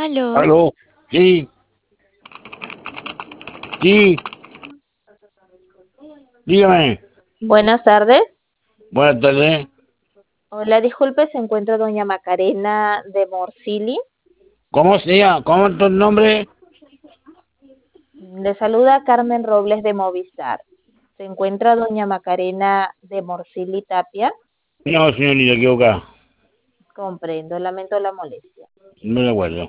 Aló, Aló, sí, sí, dígame. Buenas tardes. Buenas tardes. Hola, disculpe, se encuentra doña Macarena de Morcilli. ¿Cómo se llama? ¿Cómo es tu nombre? Le saluda Carmen Robles de Movistar. Se encuentra doña Macarena de Morcilli Tapia. No, señorita, equivocada. Comprendo, lamento la molestia. No me acuerdo.